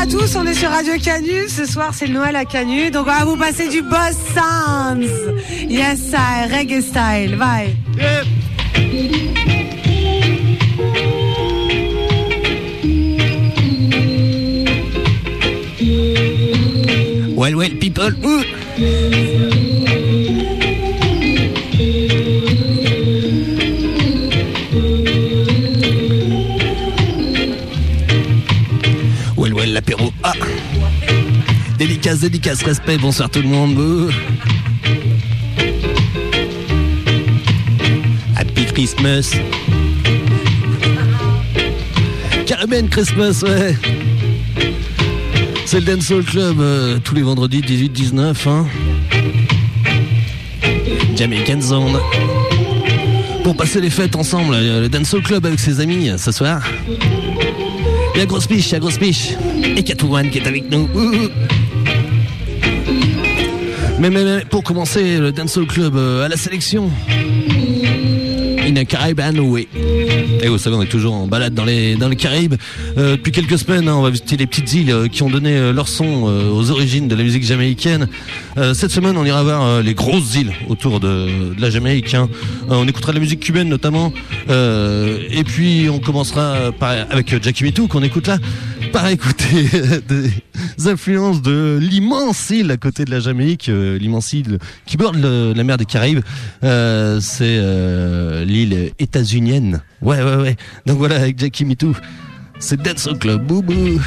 tous, on est sur Radio Canu. Ce soir, c'est le Noël à Canu. Donc, on va vous passer du Boss Sounds. Yes, I, reggae style. Bye. Yep. Well, people. Well, l'apéro. Ah. Dédicace, respect, bonsoir tout le monde. Happy Christmas. Caribbean Christmas, ouais. C'est le Dancehall Club tous les vendredis 18-19 hein. Jamaican Zone. Pour passer les fêtes ensemble, le Dancehall Club avec ses amis ce soir. Il y a Grosse Piche, et Catwoman qui est avec nous. Mais pour commencer, le Dancehall Club à la sélection. In a Caribbean way. Et vous savez, on est toujours en balade dans les Caraïbes. Depuis quelques semaines, on va visiter les petites îles qui ont donné leur son aux origines de la musique jamaïcaine. Cette semaine, on ira voir les grosses îles autour de la Jamaïque. Hein. On écoutera de la musique cubaine notamment. Et puis, on commencera avec Jackie Mitou qu'on écoute là, par écouter des influences de l'immense île à côté de la Jamaïque, l'immense île qui borde la mer des Caraïbes. C'est l'île états-unienne. Ouais. Donc voilà, avec Jackie Mitou, c'est Dancehall Club. Boubou.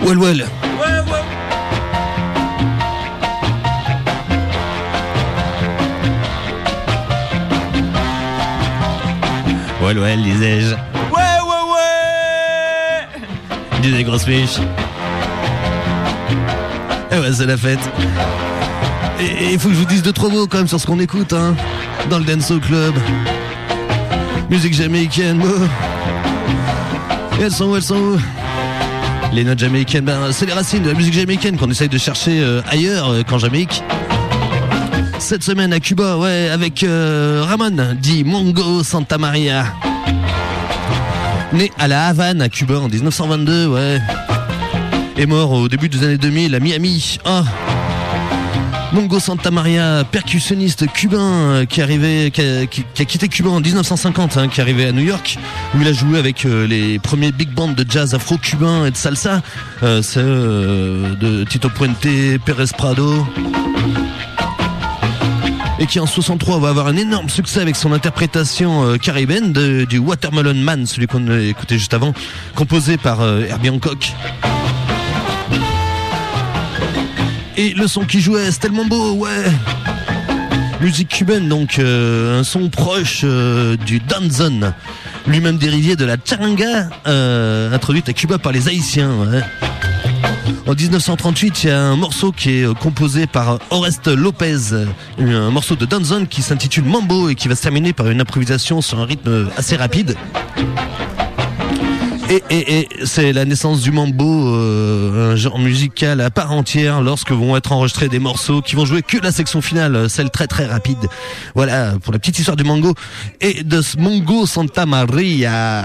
Well, well. Well, well, disais-je. Ouais. Disais grosse fiche. Eh ouais, c'est la fête. Et il faut que je vous dise 2-3 mots quand même sur ce qu'on écoute, hein, dans le Dancehall Club. Musique jamaïcaine, et elles sont où? Les notes jamaïcaines, ben, c'est les racines de la musique jamaïcaine qu'on essaye de chercher ailleurs qu'en Jamaïque. Cette semaine à Cuba, ouais, avec Ramon, dit Mongo Santa Maria. Né à La Havane, à Cuba, en 1922, ouais. Et mort au début des années 2000 à Miami. Oh. Mongo Santa Maria, percussionniste cubain qui a quitté Cuba en 1950, hein, qui est arrivé à New York, où il a joué avec les premiers big bands de jazz afro-cubain et de salsa, de Tito Puente, Pérez Prado, et qui en 63 va avoir un énorme succès avec son interprétation caribéenne du Watermelon Man, celui qu'on a écouté juste avant, composé par Herbie Hancock. Et le son qui jouait, c'était le mambo, ouais. Musique cubaine, donc un son proche du danzón, lui-même dérivé de la charanga, introduite à Cuba par les Haïtiens, ouais. En 1938, il y a un morceau qui est composé par Oreste Lopez, un morceau de danzón qui s'intitule Mambo et qui va se terminer par une improvisation sur un rythme assez rapide. Et c'est la naissance du mambo, un genre musical à part entière, lorsque vont être enregistrés des morceaux qui vont jouer que la section finale, celle très très rapide. Voilà pour la petite histoire du mango et de ce Mongo Santa Maria.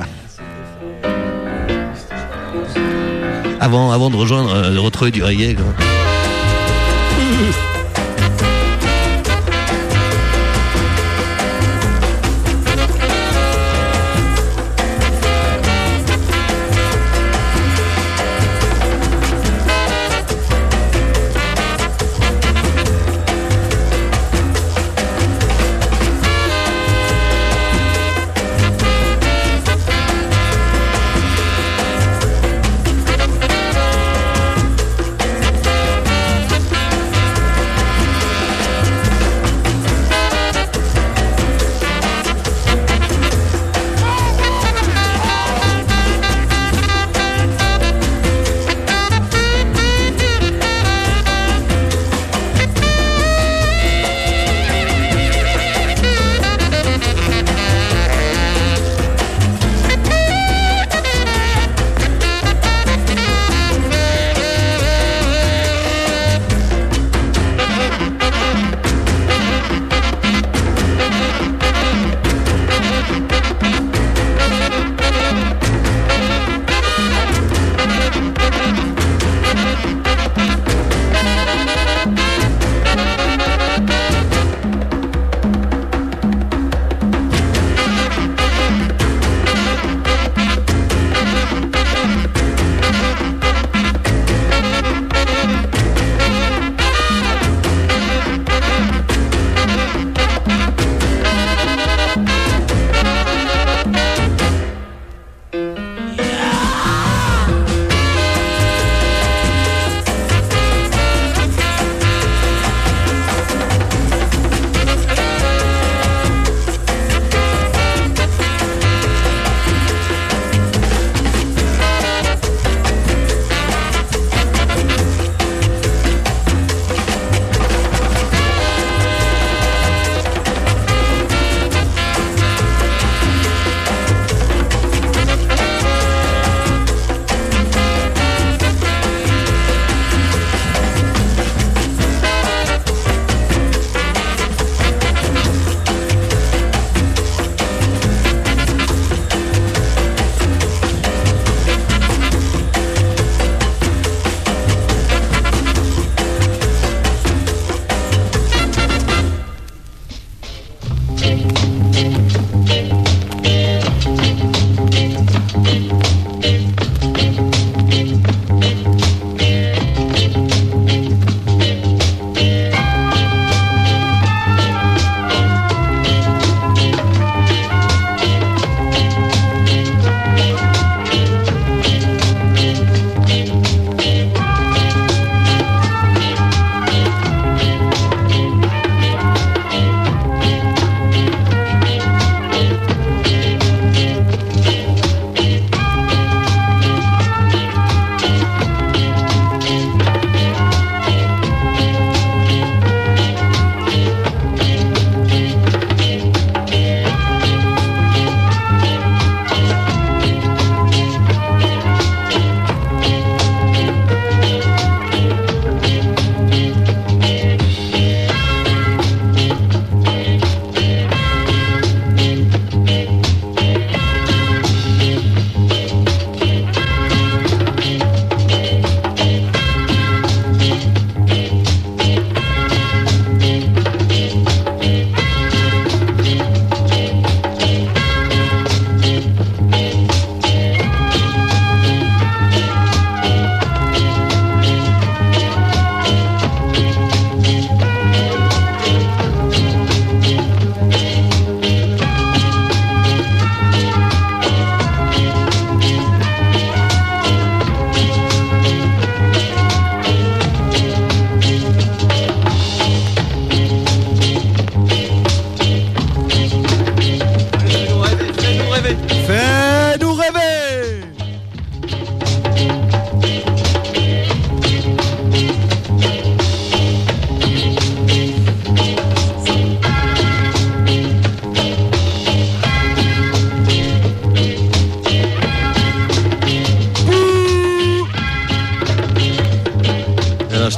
Avant de rejoindre, de retrouver du reggae, quoi.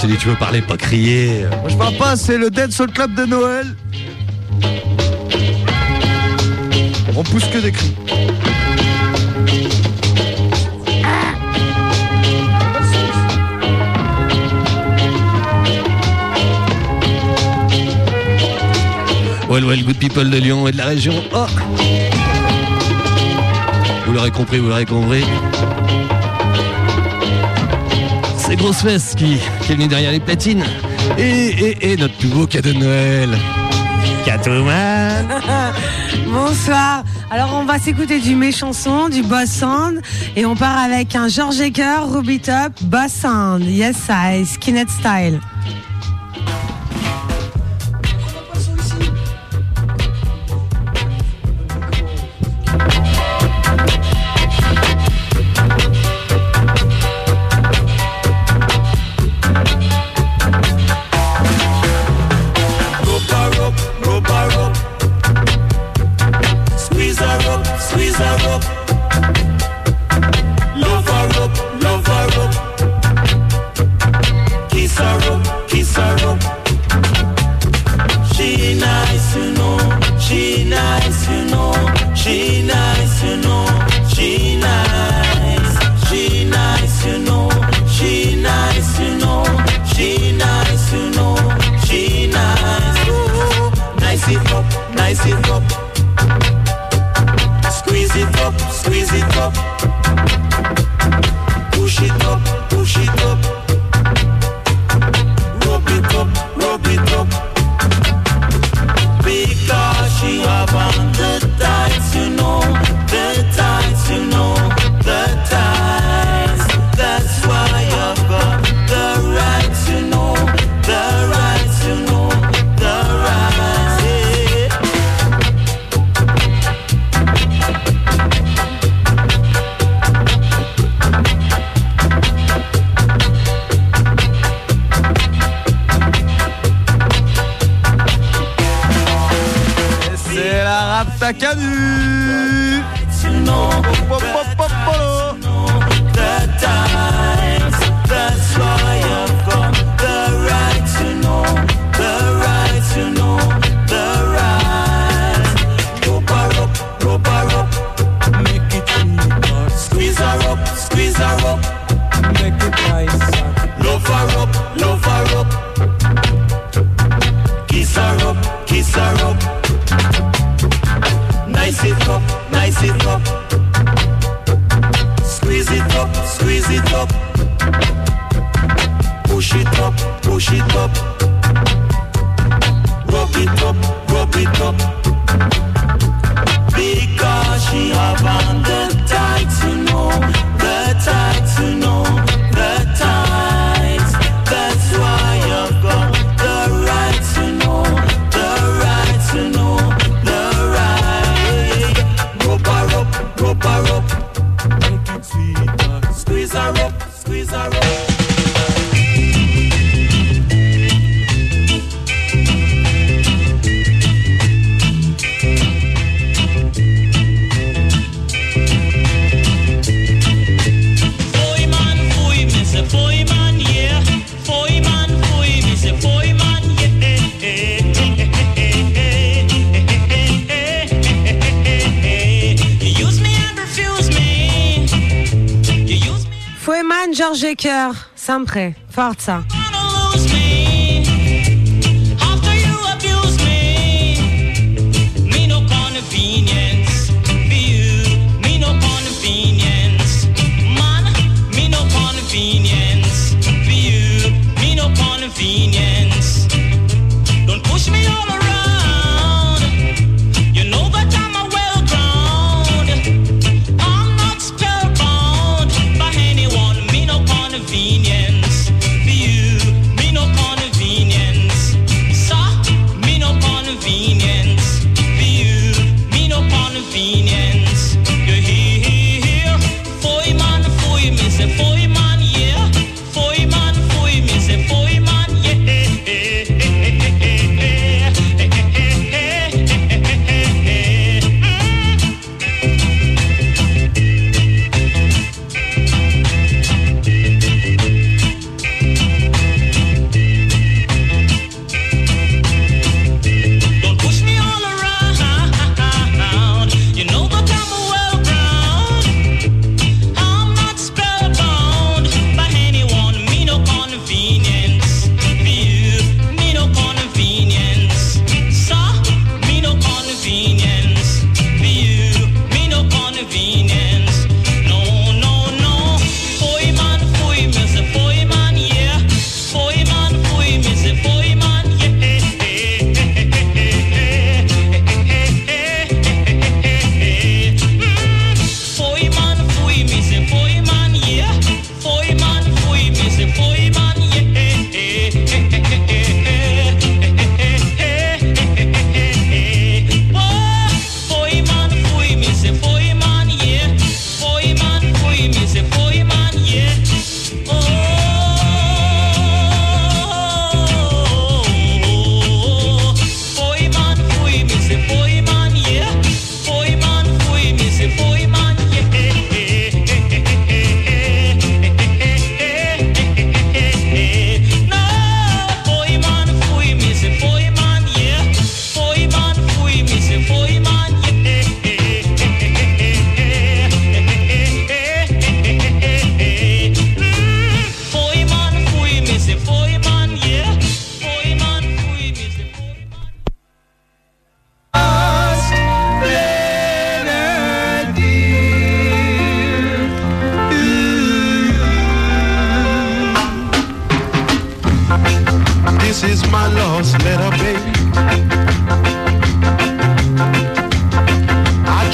t'ai dit tu veux parler, pas crier. Moi je parle pas, c'est le Dancehall Club de Noël. On pousse que des cris. Well, good people de Lyon et de la région. Oh, vous l'aurez compris. C'est Grossfest qui est venu derrière les platines. Et notre plus beau cadeau de Noël. Catwoman. Bonsoir. Alors on va s'écouter du Méchanson, du Boss Sound. Et on part avec un George Aker, Ruby Top, Boss Sound. Yes, I, Skinhead Style. George Aker, sempre, forza.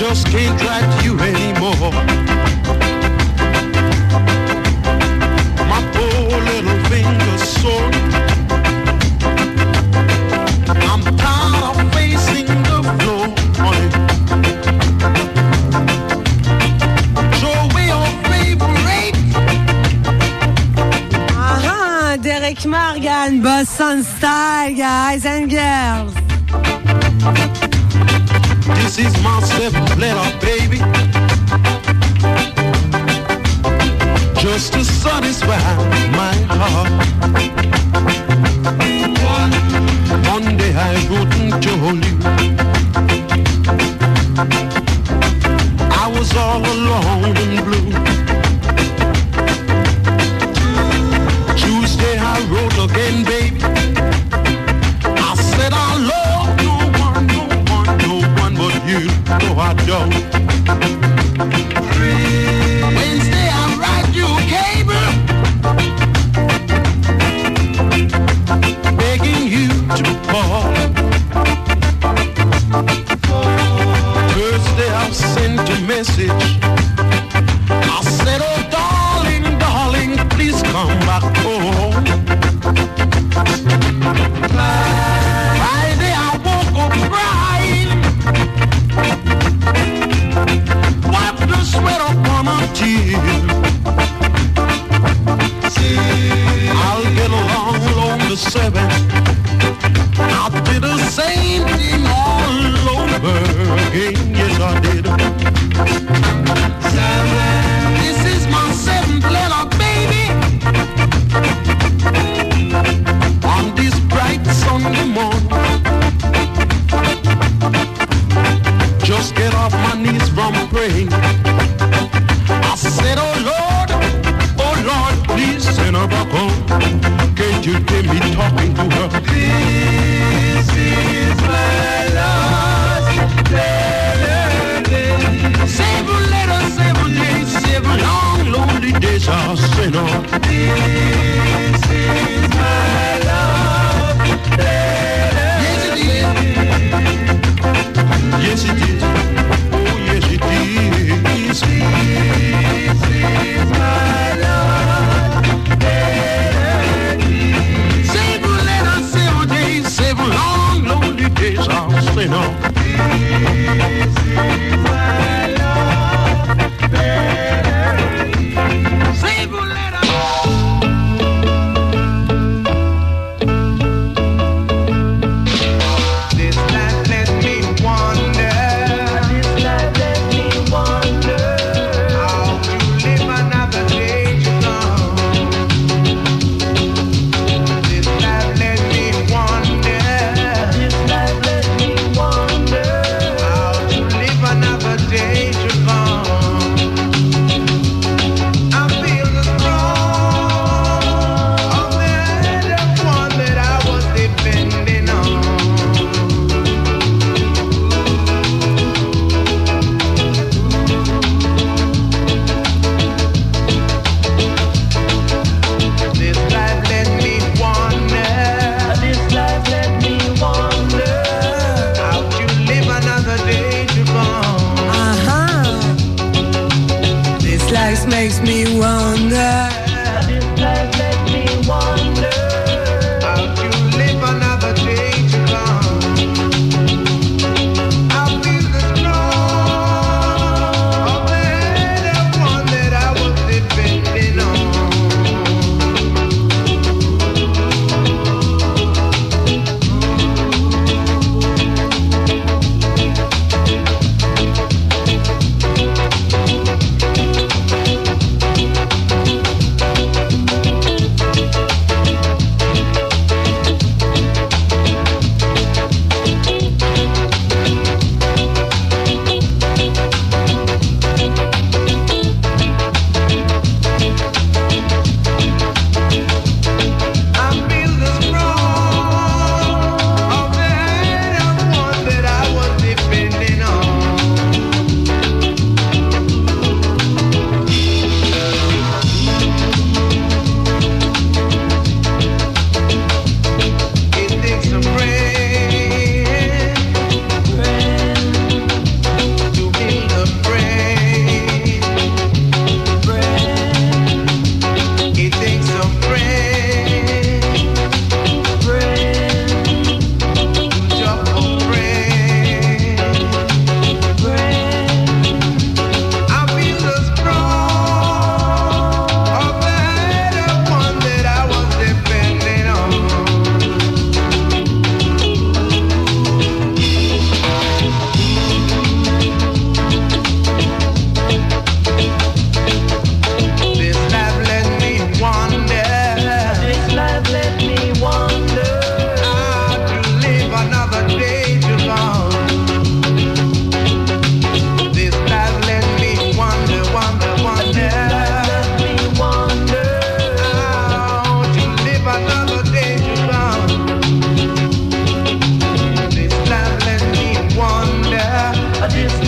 just can't drag you anymore. My poor little finger's sore. I'm tired of facing the floor, honey. Show me your favorite. Derek Morgan, Boston Style, guys and girls. This is my seventh letter, baby. Just to satisfy my heart. One day I wrote and told you I was all alone and blue. Tuesday I wrote again, baby. I said I love no one but you. No, I don't. Wednesday I write you a cable, begging you to call. Thursday I sent a message. I said, oh darling, darling, please come back home. Friday I woke up crying, wiped the sweat upon my tears. I'll get along on the 7th. I did the same thing all over again. Yes, I did. This is my 7th letter, baby. On this bright Sunday morning, just get off my knees from praying. I said, oh Lord, please send her back home. Can't you hear me talking to her? This is my last letter. 7 letters, 7 days, 7 long, lonely days I'll send her. This is my last letter. Yes, it is. Yes, it is. Oh, yes, it is. This is my last letter. 7 letters, 7 days, 7 long, lonely days I'll send her. This is my last letter. 7 letters. This life let me wonder. This life let me wonder how to live another day to come. This life let me wonder. This life let me wonder how to live another day to come. I feel the throng of the hand of one that I was depending on. This life let me wonder. This life let me wonder how to live another day to come. This life makes me wonder. This life let me wonder how to live another day to come. I feel the strong of the hand of one that I was depending on.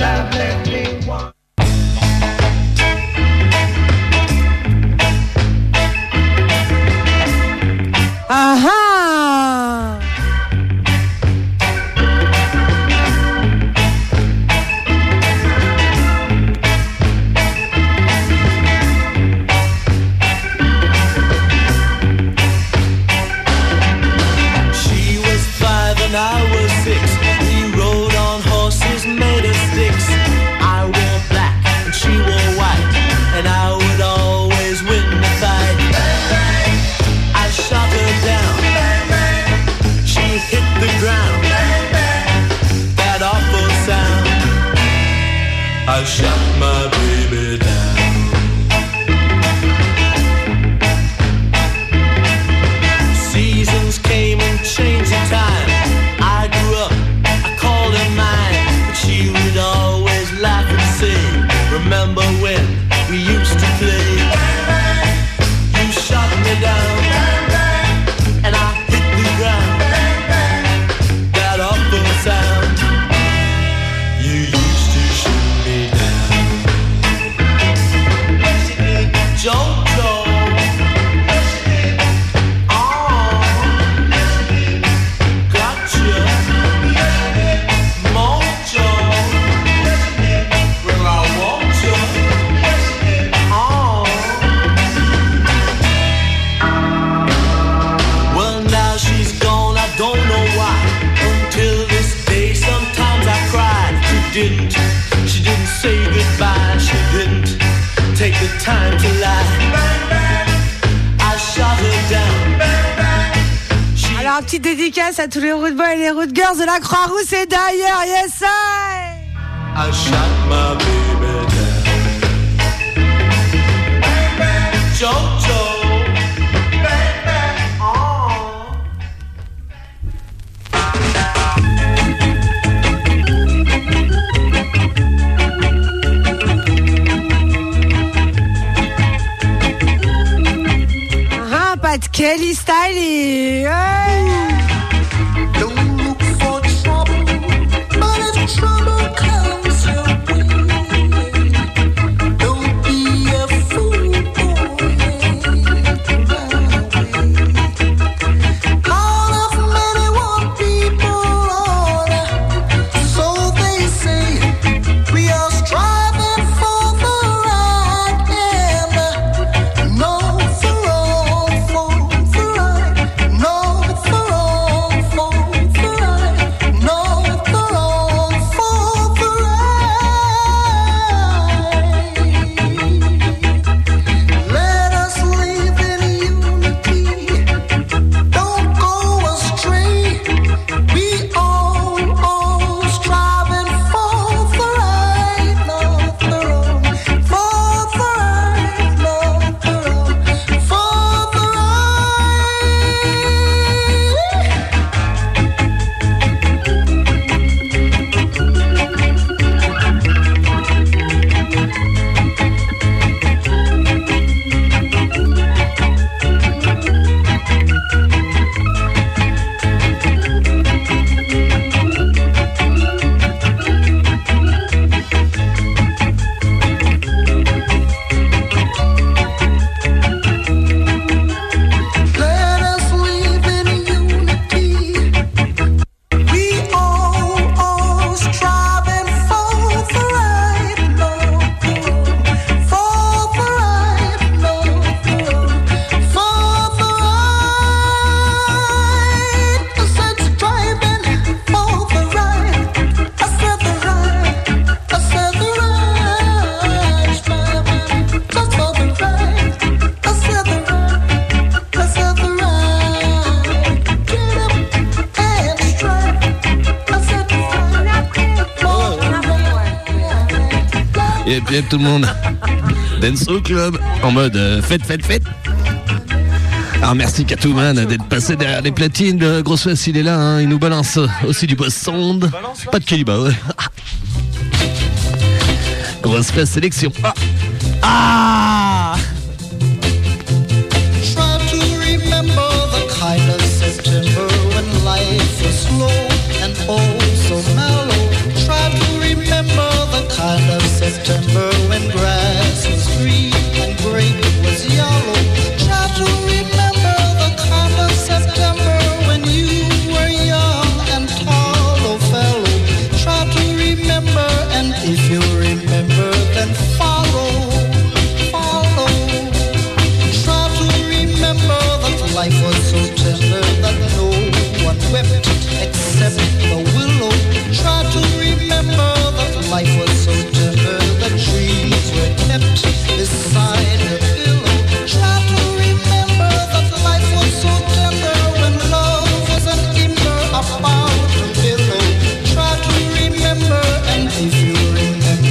Aha! She was 5 and I was 6. We rode on horses made of sticks. I wore black and she wore white, and I would always win the fight. I shot her down. She hit the ground. That awful sound. I shot my baby down. Seasons came and changed the time. I grew up, I called her mine, but she would always laugh and say, remember when we used to play? You shot me down, and I hit the ground. That awful sound. You used to shoot me down. Jojo. She didn't say goodbye. She didn't take the time to lie. I shot her down. Alors, petite dédicace à tous les road boys et les road girls de la Croix-Rousse et d'ailleurs, yes I! I shot my baby down. Jojo. Pat Kelly Style. Don't look for trouble, but if trouble comes your way, don't be a fool, all of many want people on, so they say we are striving for the right and no for wrong. Yep, tout le monde. Dance au club, en mode fête. Alors merci Catwoman d'être passé derrière les platines. Le Grosse Fesse il est là, hein, il nous balance aussi du boss sound. Pas de Kéliba, ouais. Grosse Fesse sélection. Ah Try to remember the kind of September when life was slow and oh so mellow. Try to remember the if you remember, then follow. Try to remember that life was so tender that no one wept except the willow. Try to remember that life was so tender that trees were kept beside the pillow. Try to remember that life was so tender when love was an ember about the pillow. Try to remember, and if you remember,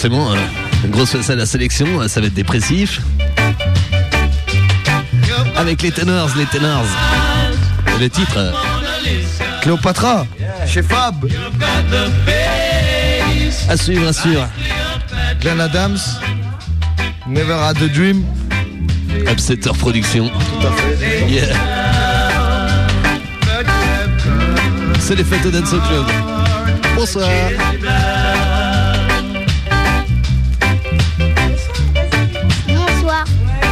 forcément, une grosse fête à la sélection, ça va être dépressif. Avec les Tenors. Le titre. Cléopatra, chez Fab. À suivre. Glenn Adams, Never Had a Dream. Upsetter Production. Tout à fait. Yeah. C'est les fêtes au Dance Club. Bonsoir. Bonsoir.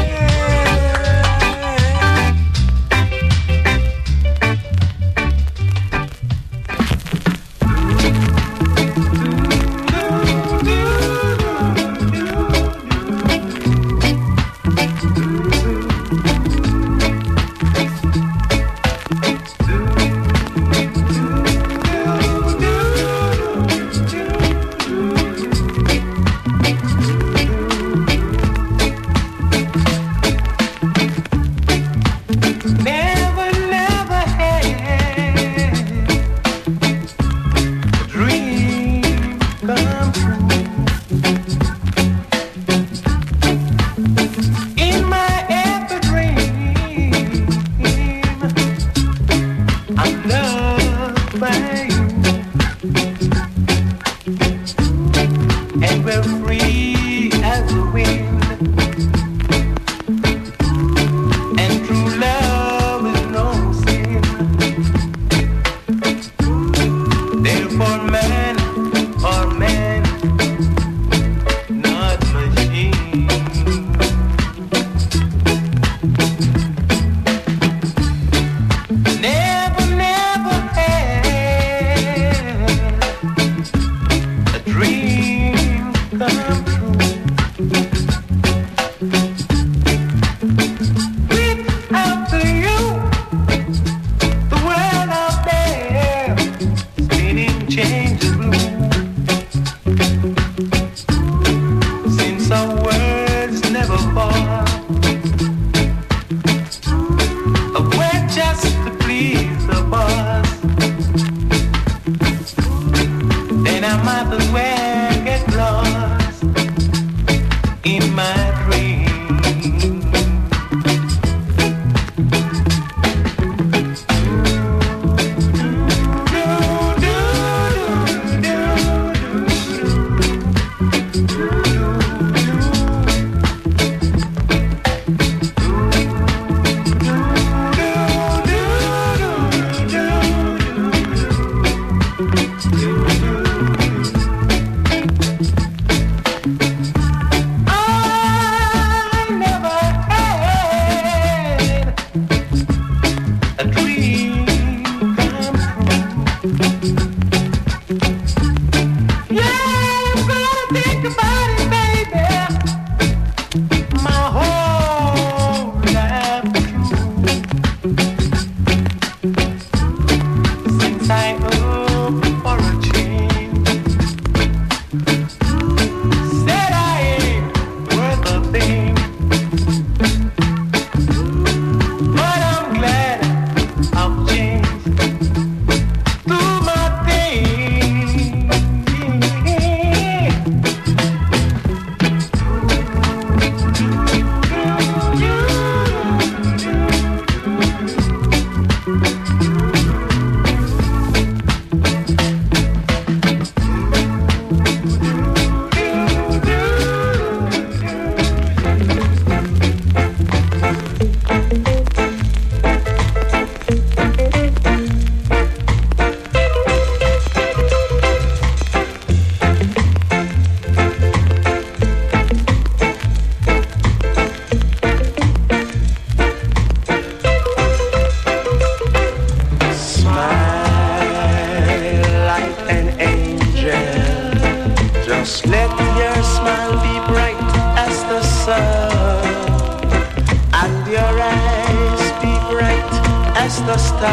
as the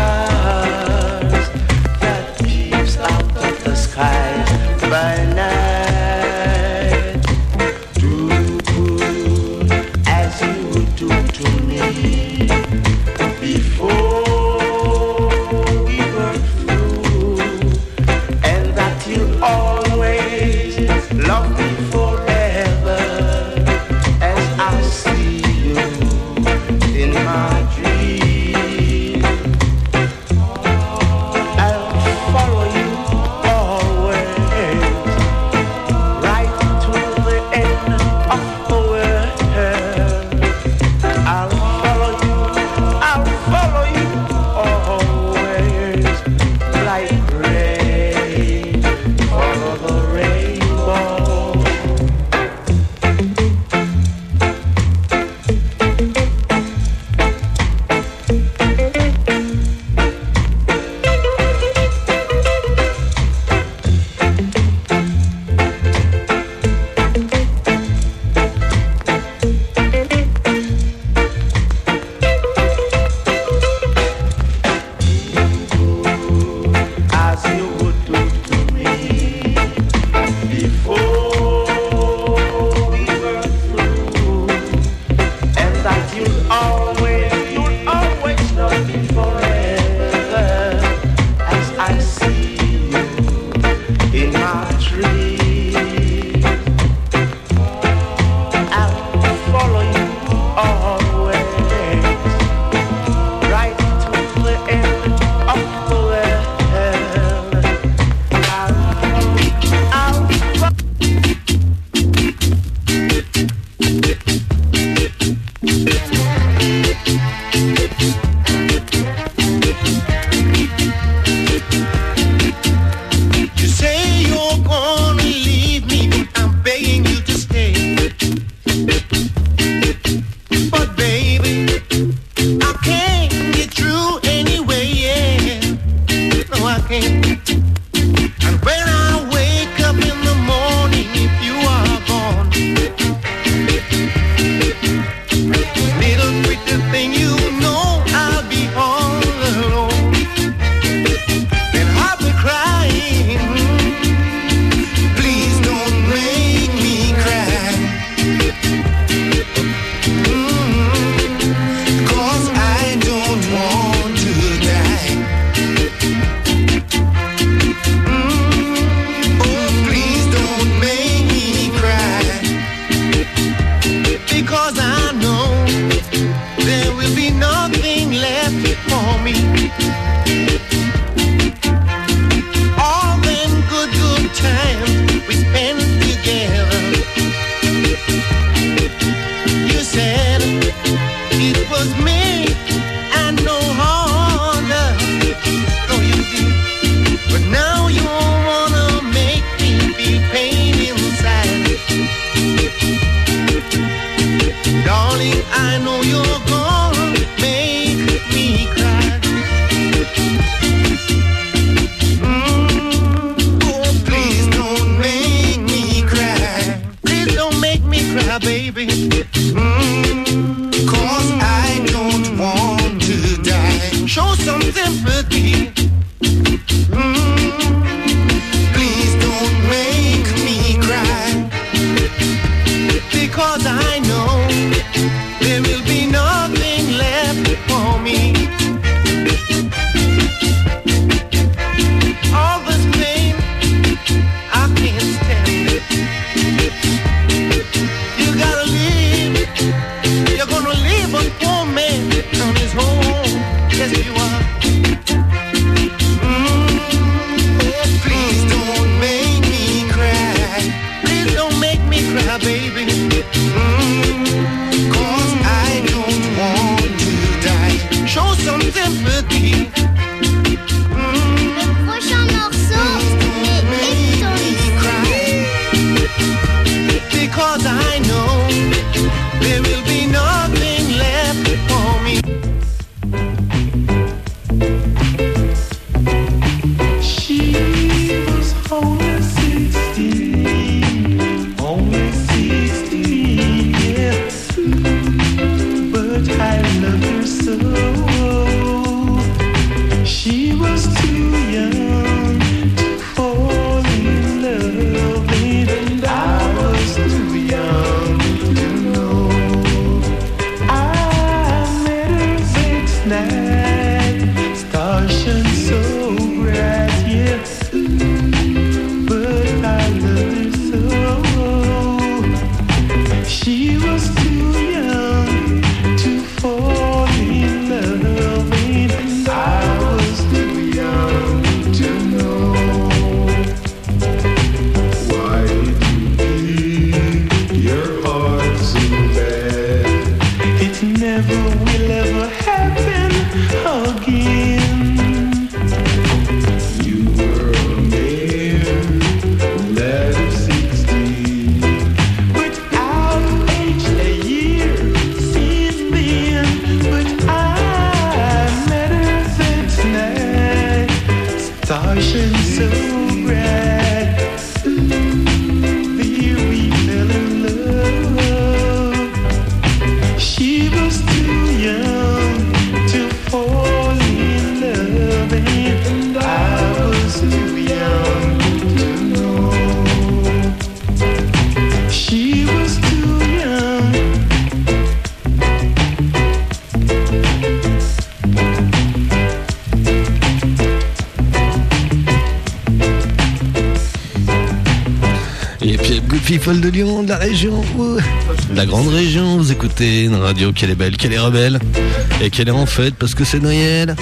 stars that peeps out of the sky by night. Do as you would do to me before we were through, and that you'll always love me for Darling, I know you're gonna make me cry. Oh, please don't make me cry. Please don't make me cry, baby. Cause I don't want to die. Show some sympathy. Please don't make me cry. Because I know there will be nothing left for me. All this pain I can't stand it. You gotta leave. You're gonna leave a poor man on his home. Yes, you are. Oh, please don't make me cry. Please don't make me cry, baby. Cause I don't want to die. Show some sympathy. Le prochain morceau est étonnant. Because I know there will be nothing left for me. She was only 16, only 16, yeah. But I love her so. She was too young to fall in love, and I was too young to know. I met her next night, stars shone so bright, yeah. But I loved her so. She was too young to fall in love, and I was too young to know. Why did you break your heart so bad? It never will ever happen again. You were a man less than 16. But I've aged a year since then. But I met her that night. Stars shine so bright. The year we fell in love. She was too young to fall in love, and I was too young to know. She was too young. Et puis Good People de Lyon, de la région, de la grande région. Vous écoutez une radio qu'elle est belle, qu'elle est rebelle et qu'elle est en fête parce que c'est Noël.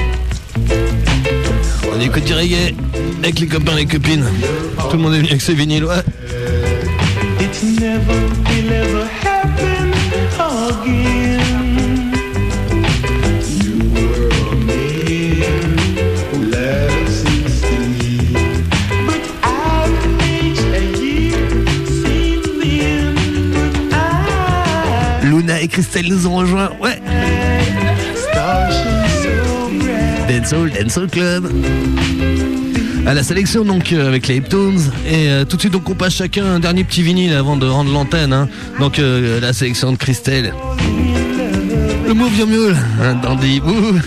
On écoute du reggae avec les copains, les copines. Tout le monde est venu avec ses vinyles, ouais. It never will ever happen again. You were a man less than 16. But I've aged a year since then. But I Luna et Christelle nous ont rejoints, ouais. stars shine so bright. Dancehall Club. À la sélection donc avec les Hiptones et tout de suite donc on passe chacun un dernier petit vinyle avant de rendre l'antenne hein. Donc la sélection de Christelle, le Move Your Mule, hein, Dandy.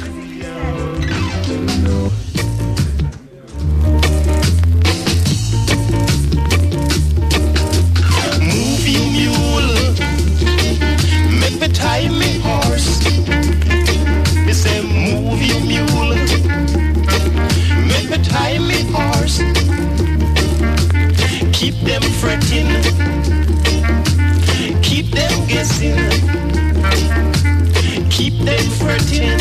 Move your mule, make me tie me horse. Me say move your mule, make me tie me horse. Keep them fretting, keep them guessing, keep them fretting,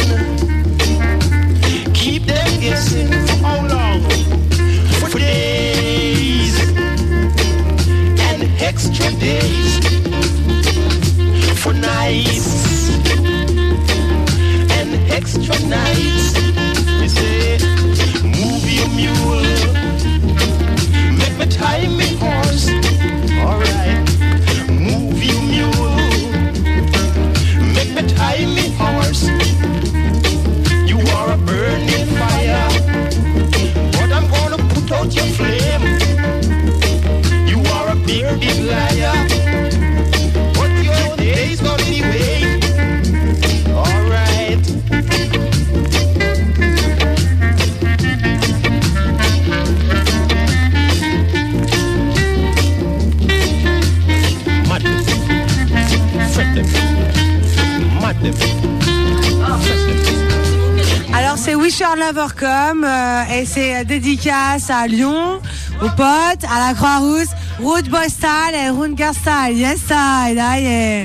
keep them guessing. For how long? For days and extra days, for nights and extra nights. Me say, move your mule, make me tie me horse. Alright, move your mule, Wish Your Lover Come, et c'est dédicace à Lyon, aux potes, à la Croix-Rousse, Rude Boy Style et Rude Girl Style. Yes, side, ah yeah.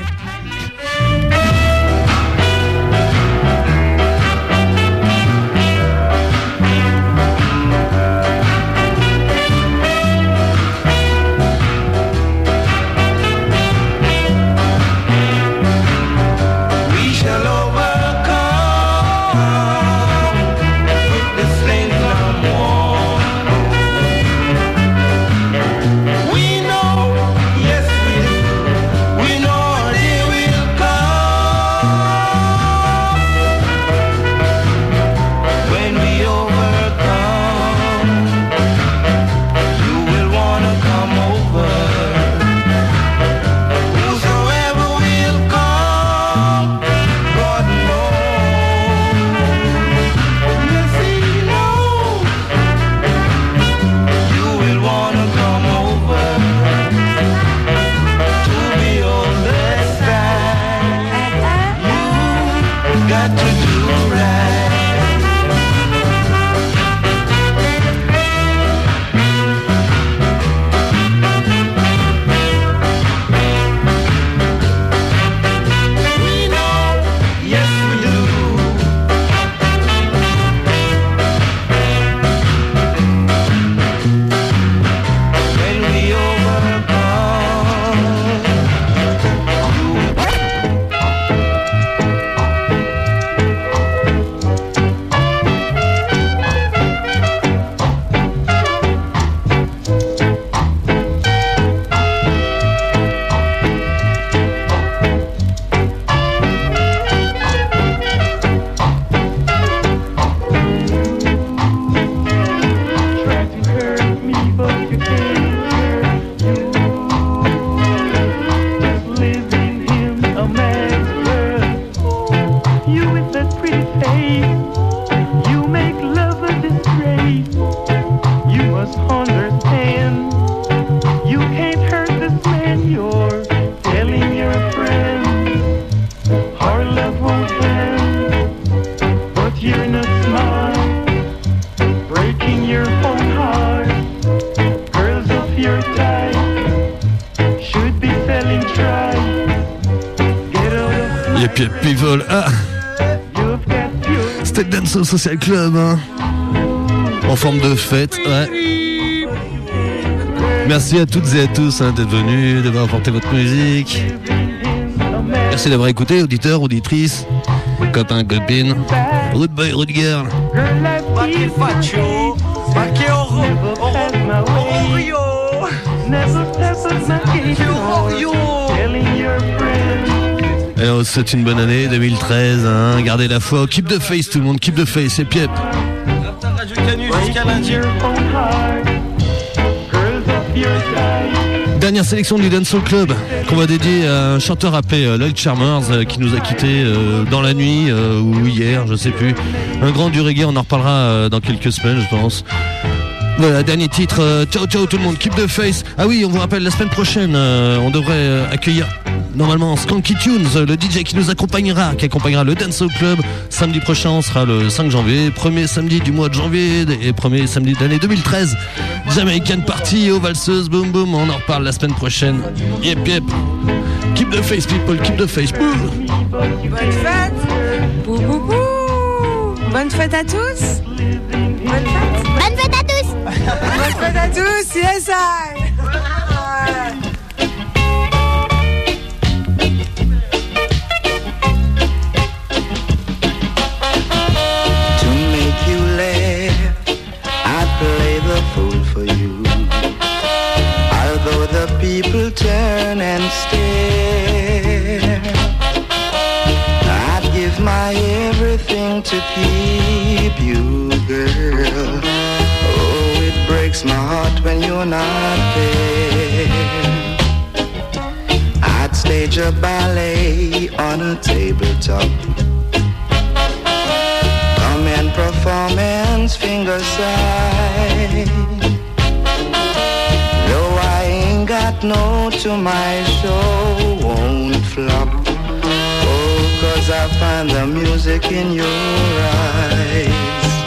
People, ah. C'était Dance Social Club, hein. En forme de fête, ouais. Merci à toutes et à tous d'être venus, d'avoir apporté votre musique. Merci d'avoir écouté, auditeurs, auditrices, copains, copines. Rude boy, rude girl. Alors, c'est une bonne année 2013, hein. Gardez la foi, keep the face tout le monde, keep the face, c'est Piep. Dernière sélection du Dancehall Club qu'on va dédier à un chanteur appelé Lloyd Charmers qui nous a quittés dans la nuit ou hier, je sais plus. Un grand du reggae, on en reparlera dans quelques semaines, je pense. Voilà, dernier titre, ciao ciao tout le monde, keep the face. Ah oui, on vous rappelle, la semaine prochaine, on devrait accueillir normalement Skanky Tunes, le DJ qui nous accompagnera, qui accompagnera le Dancehall Club. Samedi prochain sera le 5 janvier, premier samedi du mois de janvier et premier samedi de l'année 2013. Jamaican Party aux valseuses, boum boum, on en reparle la semaine prochaine. Yep yep. Keep the face people, keep the face. Boum. Bonne fête. Bou, bou, bou. Bonne fête à tous. Bonne fête. Bonne fête à tous. Bonne fête à tous. Yes I. People turn and stare. I'd give my everything to keep you, girl. Oh, it breaks my heart when you're not there. I'd stage a ballet on a tabletop. Come and performance finger side. Got no to my show won't flop. Oh, 'cause I find the music in your eyes.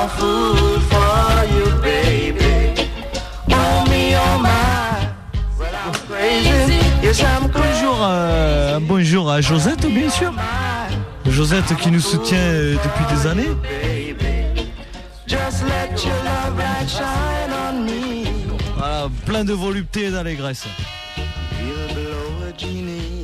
food for you, baby. Oh me, oh my. Well, I'm crazy. Yes, I'm crazy. Bonjour, bonjour à Josette, bien sûr. Josette qui nous soutient depuis des années. Just let your love light shine on me. Voilà, plein de volupté et d'allégresse. We'll blow a genie